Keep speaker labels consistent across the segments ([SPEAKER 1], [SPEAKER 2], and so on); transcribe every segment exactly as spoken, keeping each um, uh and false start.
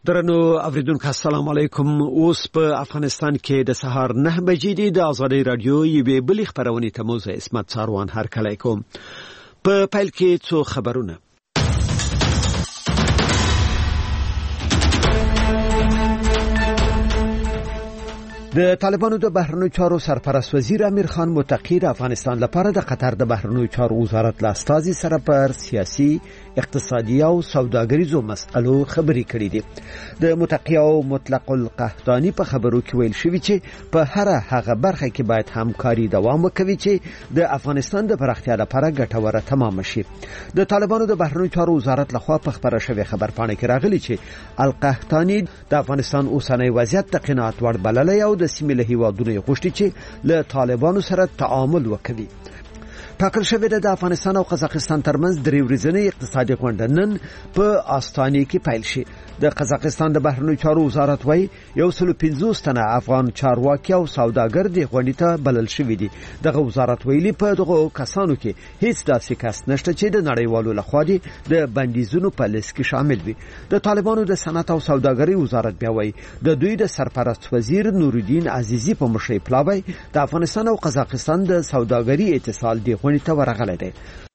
[SPEAKER 1] درنو اوریدونکو السلام علیکم. اوس په افغانستان کې د سهار نه بجې دي. د آزادۍ رادیو یوې بلې خبرونه ته موزه اسمت ساروان هرکلی کوم. په پیل کې څو خبرونه. د طالبانو د بهرنیو چارو سرپرست وزیر امیر خان متقی د افغانستان لپاره د قطر د بهرنیو چارو وزارت له استازي سره پر سیاسي، اقتصادي او سوداګریزو مسألو خبرې کړې دي. د متقی او مطلق القحطاني په خبرو کې ویل شوی چې په هر هغه برخه کې باید همکاري دوام وکړي چې د افغانستان د پراختیا لپاره ګټوره تمام شي. د طالبانو د بهرنیو چارو وزارت لخوا په خبره شوی خبرپاڼه کې راغلي چې القحطاني د افغانستان اوسنی وضعیت د قناعت وړ بللی او د سیمې له هیوادونو غوښتي چې له طالبانو سره تعامل وکړي. ټاکل شوی د افغانستان او قزاقستان ترمنځ درې ورځنی اقتصادي غونډه نن په آستانه کې پیل شي. د قزاقستان د بهرنیو چارو وزارت وايي یو سل پنځوس تنه افغان چارواکي او سوداګر د غونډې ته بلل شوي دي. دغه وزارت ویلي په دغه کسانو کې هیڅ داسې کس نشته چې د نړیوالو لخوا د بندیزونو په لیست کې شامل وي. د طالبانو د صنعت او سوداګرۍ وزارت بیا وايي د دوی د سرپرست وزیر نورالدین عزیزی په مشرۍ پلاوی د افغانستان او قزاقستان د سوداګرۍ اتصال دی غونډې ته ورغلی دی.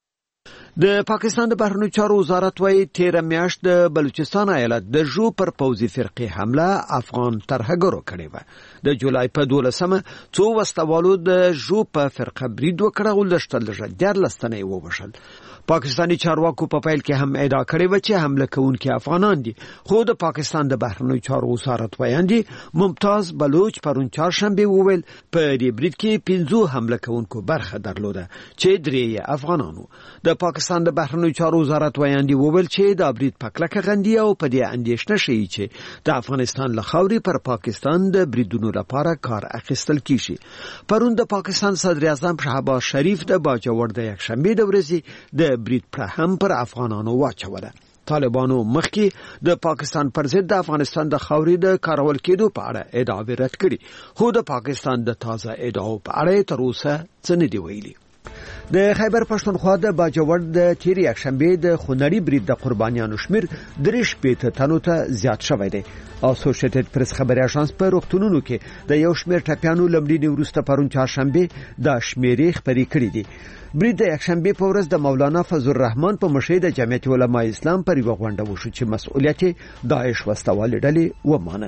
[SPEAKER 1] د پاکستان د بهرنیو چارو وزارت وايي تیر میاشت د بلوچستان ایالت د جو پر پوځي فرقې حمله افغان ترهګرو کړې و. د جولای په دولسمه څو وسوالو د جو په فرقه برید وکړ او لشتل جدير لستنې ووشل. پاکستانی چارواکو په پیل کې هم ادعا کړې و چې حمله کوونکي افغانان دي، خو د پاکستان د بهرنیو چارو وزارت وایي ممتاز بلوچ پرون چهارشنبه وویل په دې برید کې پنځه حمله کوونکو برخه درلوده چې درې افغانانو. د پاکستان د بهرنیو چارو وزارت وایي وویل چې دا برید په کلکه غندي او په دې اندېښنه شي چې د افغانستان له خاورې پر پاکستان د بریدونو لپاره کار اخیستل کیږي. پرون د پاکستان صدر اعظم شهباز شریف د باجوړ د یک شنبه د ورځې د برید پر هم پر افغانانو واچوله. طالبانو مخکې د پاکستان پر ضد د افغانستان د خاورې د کارول کېدو په اړه ادعاوې رد کړي، خو د پاکستان د تازه ادعاو په اړه تر اوسه څه نه دی ویلي. د خیبر پښتونخوا د باجوړ د تیر یک شنبه د خونړي برید د قربانیانو شمیر درې شپېته تنو ته زیات شوی دی. اسوسییټډ پریس خبري اژانس په روغتونونو کې د یو شمیر ټپیانو لمړي وروسته پرون چهارشنبه د شمیرې خبري کړې دي. برید د یکشنبه په ورځ د مولانا فضل الرحمن په مشرۍ د جمعیت علماء اسلام پر یو غونډه وشو چې مسؤلیت داعش وسوالې ډلې ومانه.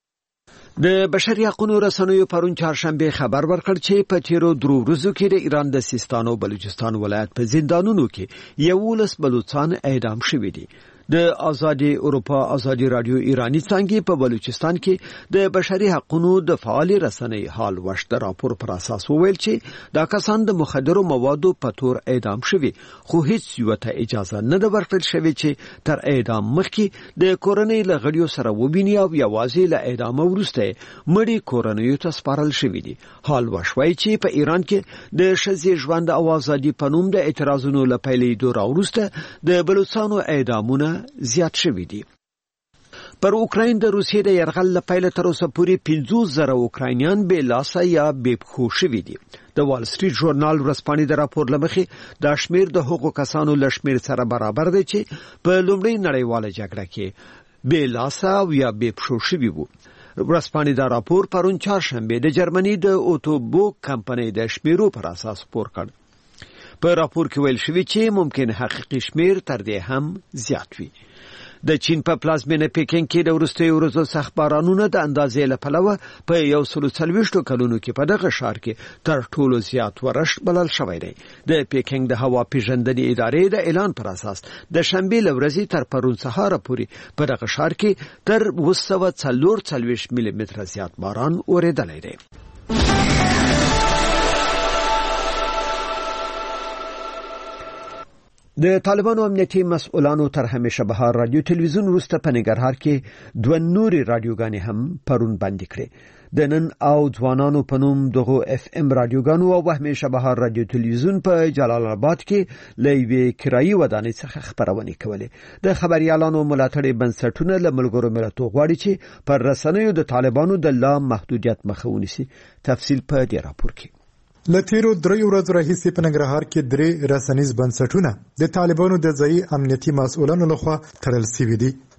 [SPEAKER 1] د بشري حقوقو رسنیو پرون چهارشنبه خبر ورکړ چې په تیرو درو ورځو کې د ایران د سیستان او بلوچستان ولایت په زندانونو کې یولس بلوچستان اعدام شوي دي. د آزادي اروپا آزادي رادیو ایرانی څنګه په بلوچستان کې د بشري حقوقو د فعال رسنۍ حال وشت راپور پر اساس وویل چې دا کسان د مخدرو موادو په تور اعدام شوي، خو هیڅ یو ته اجازه نه ده ورکړل شوې چې تر اعدام مخکې د کورنۍ له غړیو سره وبیني او یوازې له اعدام وروسته مړي کورنۍ ته سپارل شوي دي. حال وشوي چې په ایران کې د ښځې ژوند او ازادي په نوم د اعتراضونو له پیلېدو راوروسته د بلوچستانو اعدامونه زیات شوي دي. پر اوکراین د روسیې د یرغل له پیله تر اوسه پورې پنځوس زره اوکراینیان بې لاسه یا بې پښو شوي دي. د وال سټریټ ژورنال ورځپاڼې د راپور له مخې دا شمیر د هغو کسانو له شمیر سره برابر دی چې په لومړۍ نړیواله جګړه کې بې لاسه او یا بې پښو شوي وو. ورځپاڼې دا راپور پرون چهارشنبه د جرمني د اوټوبوک کمپنۍ د شمیرو پر اساس خپور کړ. په راپور کې ویل شوی چې ممکن حقیقي شمیر تر دې هم زیات وي. د چین په پلازمینه پیکینګ کې د وروستیو ورځو سخت بارانونه د اندازې له پلوه په یو سل څلوېښتو کلونو کې په دغه ښار کې تر ټولو زیات ورښت بلل شوی دی. د پیکینګ د هوا پیژندنې ادارې د اعلان پر اساس د شنبه له ورځې تر پرون سهار پورې په دغه ښار کې تر اوه سوه څلور څلوېښت ملي متره زیات باران اورېدلی دی. د طالبانو امنیتي مسؤلانو تر همیشه بهار رادیو تلویزیون وروسته په ننګرهار کې دوه نورې رادیوګانې هم پرون بندي کړې. د نن او ځوانانو په نوم دغه اف ام رادیوګانو او همیشه بهار رادیو تلویزیون په جلال آباد کې له یوې کرایي ودانۍ څخه خبرونه کولې. د خبريالانو ملاتړي بنسټونه له ملګرو ملتونو غواړي چې پر رسنیو د طالبانو د لا محدودیت مخه ونیسي. تفصیل په دې راپور کې.
[SPEAKER 2] لتیرو دریو ورځو راهیسې په ننګرهار کې درې رسنیز بنسټونه د طالبانو د ځایي امنیتي مسؤلانو لخوا تړل شوي دي.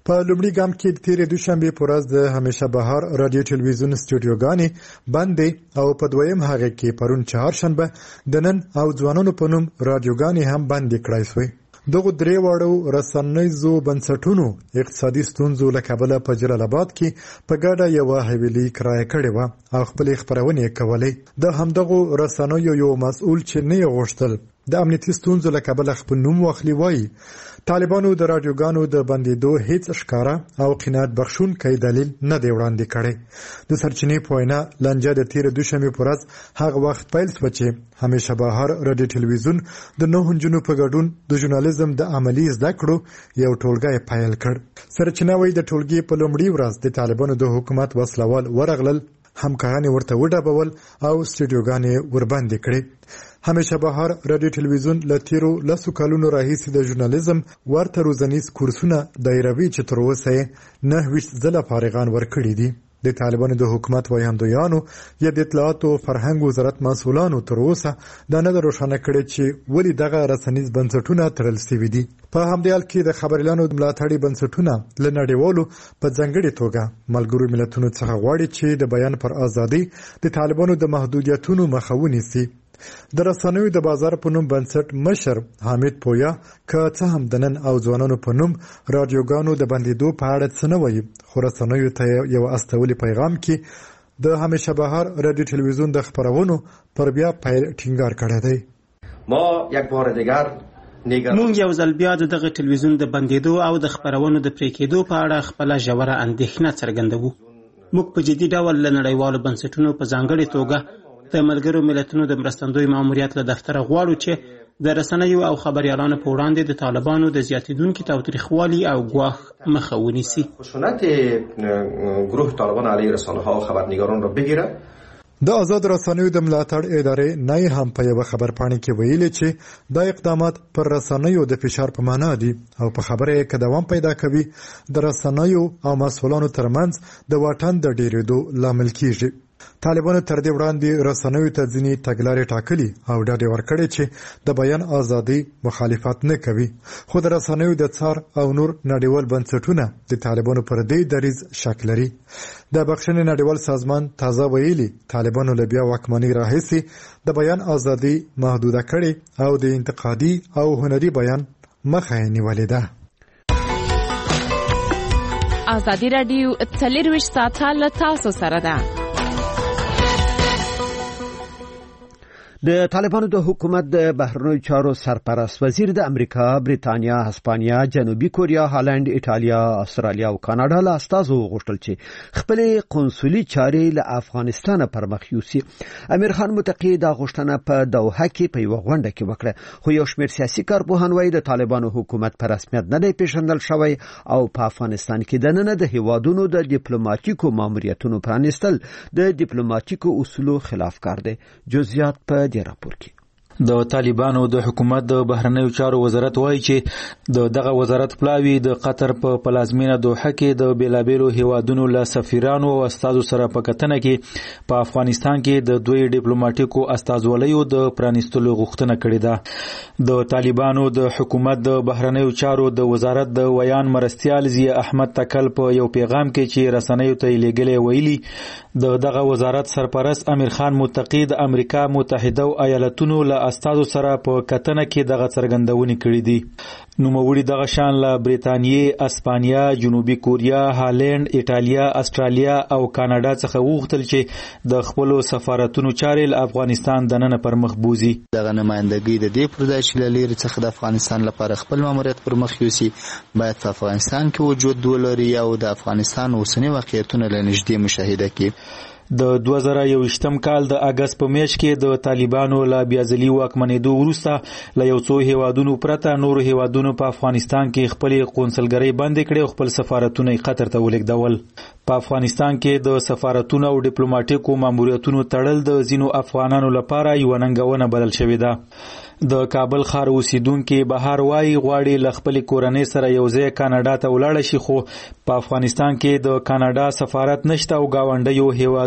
[SPEAKER 2] په لومړي ګام کې د تیرې دوشنبې په ورځ د همیشه بهار رادیو ټلویزیون سټوډیوګانې بندې او په دویم هغه کې پرون چهارشنبه د نن او ځوانانو په نوم رادیوګانې هم بندې کړای شوې. دغه درې واړو رسنیزو بنسټونو اقتصادي ستونزو له کبله په جلال آباد کې په ګډه یوه حویلي کرایه کړې وه او خپلې خپرونې کولې. د همدغو رسنیو یو مسؤل چې نه یې غوښتل د امنیتي ستونزو له کبله خپل نوم واخلي وایي طالبانو د رادیوګانو د بندېدو هیڅ ښکاره او قناعت بخښونکی دلیل نه دی وړاندې کړی. د سرچینې په وینا لانجه د تېرې دوشنبې په ورځ هغه وخت پیل شوه چې همیشه بهار رادیو ټلویزیون د نهو نجونو په ګډون د ژورنالیزم د عملي زده کړو یو ټولګی پیل کړ. سرچینه وایي د ټولګي په لومړي ورځ د طالبانو د حکومت وسلوال ورغلل، همکاران ورته وډبول او سټوډیوګانې وربندې کړې. همیشه بهار رادیو ټلویزیون له تیرو لسو کلونو راهیسې د ژورنالیزم ورته روزنیز کورسونه دایروي چې تر اوسه یې نهه ویشت ځله فارغان ورکړي دي. د طالبانو د حکومت وایاندویانو یا د اطلاعاتو او فرهنګ وزارت مسؤلانو تر اوسه دا نه ده روښانه کړې چې ولې دغه رسنیز بنسټونه تړل شوي دي. په همدې حال کې د خبریالانو ملاتړي بنسټونه له نړیوالو په ځانګړې توګه ملګرو ملتونو څخه غواړي چې د بیان پر ازادۍ د طالبانو د محدودیتونو مخه ونیسي. د رسنیو د بازار په نوم بنسټ مشر حامد پویا که څه هم د نن او ځوانانو په نوم رادیوګانو د بندېدو په اړه څه نه وایي، خو رسنیو ته یو استولي پیغام کې د همیشه بهار رادیو ټلویزیون د خپرونو پر بیا پیل ټینګار کړی دی.
[SPEAKER 3] ما یک بار دیگر
[SPEAKER 4] مونږ یو ځل بیا دغه ټلویزیون د بندېدو او د خپرونو د پرې کېدو په اړه خپله ژوره اندېښنه څرګندوو. موږ په جدي ډول له نړیوالو بنسټونو په ځانګړې توګه د ملګرو ملتونو د مرستندوی ماموریت له دفتره غواړو چې د رسنیو او خبریالانو په وړاندې د طالبانو د زیاتېدونکي تاوتریخوالي او ګواښ مخه ونیسي.
[SPEAKER 3] خشونت گروه طالبان علیه رسانه‌ها و خبرنگاران را بگیره.
[SPEAKER 2] د آزاد رسنیو د ملاتړ ادارې نه هم په یو خبرپاڼه کې ویلي چې دا اقدامات پر رسنیو د فشار په معنا دي او په خبره کې دوام پیدا کوي د رسنیو او مسؤلانو ترمنځ د واټن د ډیرېدو لامل کیږي. طالبانو تر دې وړاندې رسنیو ته ځینې تګلارې ټاکلي او ډاډ ورکړی چې د بیان ازادي مخالفت نه کوي، خو د رسنیو د څار او نور نړیوال بنسټونه د طالبانو پر دې دریځ شک لري. د بخښنې نړیوال سازمان تازه ویلي طالبانو له بیا واکمنۍ راهیسې د بیان ازادي محدوده کړې او د انتقادي او هنري بیان مخه یې نیولې ده.
[SPEAKER 5] ازادي راډیو څلرویشت ساعته له تاسو سره ده.
[SPEAKER 1] د طالبانو د حکومت د بهرنیو چارو سرپرست وزیر د امریکا، بریتانیا، هسپانیا، جنوبي کوریا، هالند، ایټالیا، استرالیا او کاناډا له استازو غوښتل چې خپل قونسلي چارې له افغانستان پر مخ یوسي. امیر خان متقی دا غوښتنه په دوحه کې په یو غونډه کې وکړه، خو یو شمېر سیاسي کارپوهان وایي د طالبانو حکومت په رسمیت نه دی پیژندل شوی او په افغانستان کې د نن د هیوادونو د ډیپلوماټیکو ماموریتونو پرانیستل د ډیپلوماټیکو اصولو خلاف کار دی. جزئیات په دې راپور کې.
[SPEAKER 6] د طالبانو د حکومت د بهرنیو چارو وزارت وایي چې د دغه وزارت پلاوی د قطر په پلازمینه دوحه کې د بیلابیلو هیوادونو له سفیرانو او استازو سره په کتنه کې په افغانستان کې د دوی ډیپلوماټیکو استازولیو د پرانیستلو غوښتنه کړې ده. د طالبانو د حکومت د بهرنیو چارو د وزارت د ویان مرستیال ضیاء احمد تکل په یو پیغام کې چې رسنیو ته لیږلی ویلي د دغه وزارت سرپرست امیر خان متقی د امریکا متحده ایالاتونو له استازو سره په کتنه کې دغه څرګندونې کړې دي. نوموړي دغه شان له بریتانیې، اسپانیا، جنوبي کوریا، هالند، ایټالیا، استرالیا او کاناډا څخه وغوښتل چې د خپلو سفارتونو چارې له افغانستان دننه پر مخ بوزي.
[SPEAKER 7] دغه نمائندګي د دې پر ځای چې له لرې څخه د افغانستان لپاره خپل ماموریت پر مخ یوسي باید په افغانستان کې وجود ولري او د افغانستان اوسنی واقعیتونه له نږدې مشاهده کړي.
[SPEAKER 6] د دوه زره یوویشتم کال د اگست په میاشت کې د طالبانو له بیازلي واکمنېدو وروسته له یو څو هیوادونو پرته نورو هیوادونو په افغانستان کې خپل قونسلګرۍ بندې کړې او خپل سفارتونه یې قطر ته ولېږدول. په افغانستان کې د سفارتونو او ډیپلوماټیکو ماموریتونو تړل د ځینو افغانانو لپاره یوه ننګونه بلل شوې ده. د کابل ښار اوسیدونکي بهار وایي غواړي له خپلې کورنۍ سره یو ځای کاناډا ته ولاړه شي، خو په افغانستان کې د کاناډا سفارت نشته او ګاونډیو هیوادونو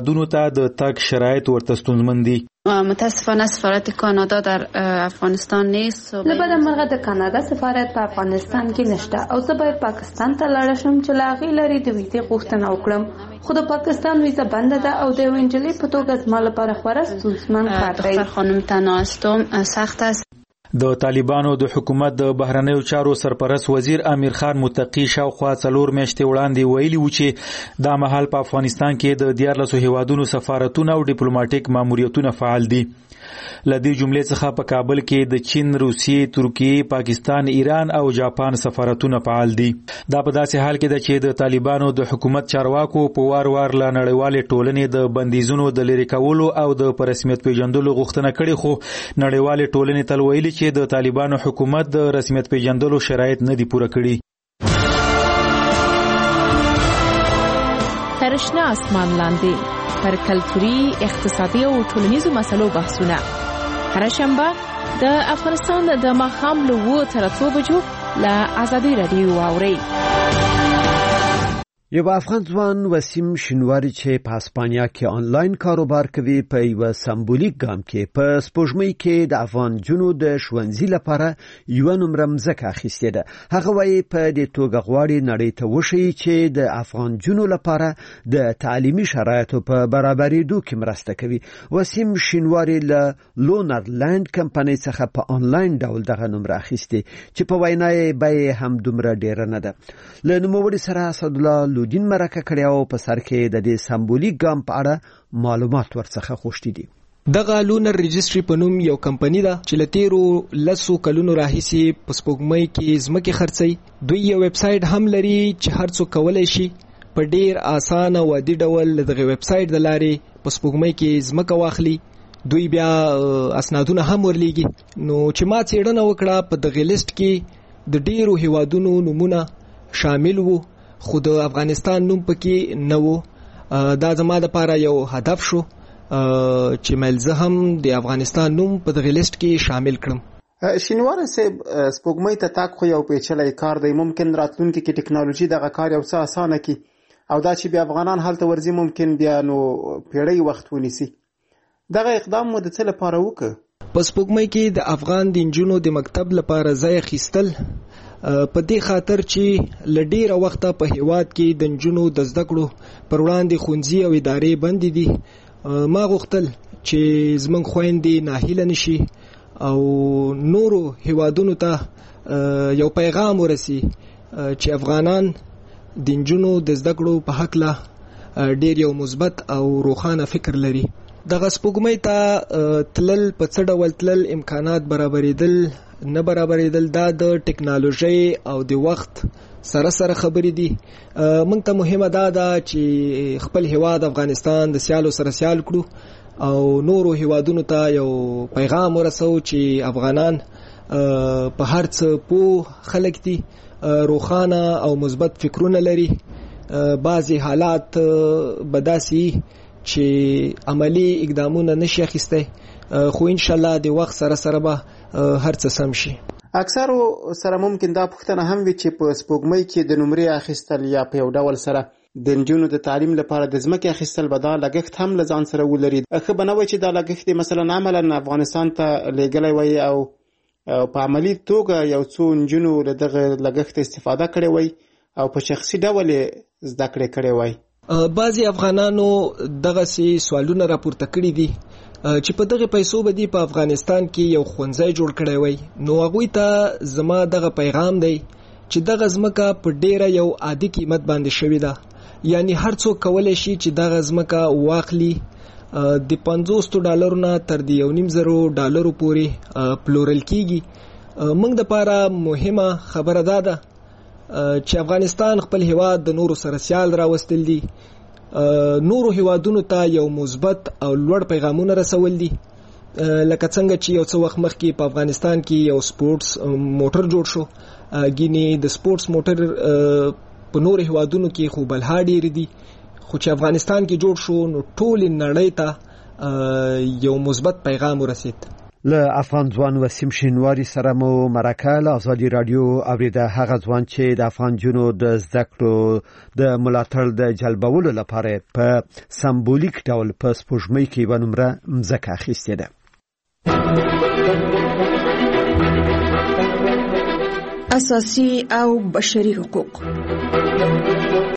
[SPEAKER 6] هیوادونو ته د تګ شرایط ورته ستونزمن دي.
[SPEAKER 8] متاسفانه سفارت کانادا در افغانستان نیست.
[SPEAKER 9] لبد مرغه د کانادا سفارت په افغانستان کې نشته او زه باید پاکستان ته لاړ شم چې لا غي لري د ویزې غوښتنه وکړم، خو د پاکستان ویزه بنده ده او د وینجلې په توګه زما لپاره خورا ستونزمن کار دی.
[SPEAKER 8] دختر خانم تنها هستم، سخت است.
[SPEAKER 6] د طالبانو د حکومت د بهرنیو چارو سرپرست وزیر امیر خان متقی شاوخوا څلور میاشتې وړاندې ویلي و چې دا مهال په افغانستان کې د دیارلسو هیوادونو سفارتونه او ډیپلوماټیک ماموریتونه فعال دي. لدې جملې څخه په کابل کې د چین، روسیې، ترکیې، پاکستان، ایران او جاپان سفارتونه فعال دي. دا په داسې حال کې ده چې د طالبانو د حکومت چارواکو په وار وار له نړیوالې ټولنې د بندیزونو د لرې کولو او د په رسمیت پیژندلو غوښتنه کړې، خو نړیوالې ټولنې تل ویلي چې د طالبانو حکومت د رسمیت پیژندلو شرایط نه دي پوره کړي.
[SPEAKER 5] ترشنه اسمان لاندې پر کلتوري، اقتصادي او ټولنیزو مسلو بحثونه هر شنبه د افغانستان د ماښام له اوه تر اتو بجو له ازادي راډیو واورئ.
[SPEAKER 1] یو افغان ځوان وسیم شینواری چې په اسپانیا کې آنلاین کاروبار کوي په یو سمبولیک ګام کې په سپوږمۍ کې د افغان جنو د ښوونځي لپاره یو نمبر مځکه اخیستې ده. هغه وایي په دې توګه غواړي نړۍ ته وښیي چې د افغان جنو لپاره د تعلیمي شرایطو په برابرېدو کې مرسته کوي. وسیم شینواری له لونرلند کمپنۍ څخه په آنلاین ډول دغه نمبر اخیستې چې په وینا یې بیه هم دومره ډیره نه ده. له نوموړي سره اسدالله لودین مرکه کړی او په سر کې د دې سمبولیک ګام په اړه معلومات ورڅخه غوښتي دي.
[SPEAKER 10] دغه لونر رجستري په نوم یو کمپنی ده چې لتیرو لسو کلونو راهیسې په سپوږمۍ کې ځمکې خرڅوي. دوی یو ویب سایټ هم لري چې هر څوک کولی شي په ډیر اسانه او عادي ډول دغه ویب سایټ د لارې په سپوږمۍ کې ځمکه واخلي. دوی بیا اسنادونه هم ورلیږي. نو چې ما څېړنه وکړه په دغه لیست کې د ډیرو هیوادونو نومونه شامل وو، خو د افغانستان نوم پکې نه وو. دا زما لپاره یو هدف شو چې ملزه هم د افغانستان نوم په دغه لیست کې شامل کړم.
[SPEAKER 11] شینواره صاحب، سپوږمۍ ته تاک خو یو پیچلی کار دی. ممکن راتلونکي کې ټکنالوژي دغه کار یو څه اسانه کړي او دا چې بیا افغانان هلته ورځي ممکن بیا نو پیړۍ وخت ونیسي. دغه اقدام مو د څه لپاره وکړ؟
[SPEAKER 10] په سپوږمۍ کې د افغان د نجونو د مکتب لپاره ځای اخیستل په دې خاطر چې لډیره وخته په هیواد کې د نجونو د زده کړو پر وړاندې ښوونځي او ادارې بندې دي. ما غوښتل چې زموږ خویندې ناهیله نشي او نورو هیوادونو ته یو پیغام ورسي چې افغانان د نجونو د زده کړو په هکله ډیر یو مثبت او روښانه فکر لري. دغه سپوږمۍ ته تلل په څه ډول تلل، امکانات برابرېدل نه برابرېدل، دا د ټکنالوژي او د وخت سره سره خبرې دي. موږ ته مهمه دا ده چې خپل هیواد افغانستان د سیالو سره سیال کړو او نورو هیوادونو ته یو پیغام ورسو چې افغانان په هر څه پوه خلک دي، روښانه او مثبت فکرونه لري. بعضی حالات بداسي چې عملی اقدامونه نشي اخیسته، خو ان شاء الله د وخت سره سره به هر څه سم شي.
[SPEAKER 11] اکثر سره ممکن دا پوښتنه هم وي چې په سپوږمۍ کې د نمرې اخیستل یا په یو ډول سره د نجونو د تعلیم لپاره د ځمکې اخیستل به دا لګښت هم له ځان سره ولري. ښه به نه وای چې دا لګښت مثلا عملا افغانستان ته لیږلی وای او په عملي توګه یو څو نجونو له دغه لګښت استفاده کړې وای او په شخصي ډول زده کړې کړې وای.
[SPEAKER 10] بعضی افغانانو دغه سي سوالونه راپورته کړي دي چې په دغه پیسو به دی په افغانستان کې یو ښوونځی جوړ کړی وای. نو هغوی ته زما دغه پیغام دی چې دغه ځمکه په ډیره یو عادي قیمت باندې شوې ده، یعنی هر څوک کولی شي چې دغه ځمکه واخلي. د پنځوس ډالرو نه تر د یو نیم زرو ډالرو پورې پلورل کیږي. موږ دپاره مهمه خبره دا ده چې افغانستان خپل هیواد د نورو سره سیال راوستل دي، نورو هیوادونو ته یو مثبت او لوړ پیغامونه رسول دي. لکه څنګه چې یو څه وخت مخکې په افغانستان کې یو سپورتس موټر جوړ شو، ګینې د سپورتس موټر په نورو هیوادونو کې خو بلها ډېر دي، خو چې افغانستان کې جوړ شو نو ټول نړۍ ته یو مثبت پیغام ورسید.
[SPEAKER 1] له افغان ځوان وسیم شینواری سره مو مرکه له ازادي رادیو اوریده. هغه ځوان چې د افغان جنو د زده کړو د ملاتړ د جلبولو لپاره په سمبولیک ډول په سپوږمۍ کې یوه نمره مځکه اخیستې ده.
[SPEAKER 12] اساسي او بشري حقوق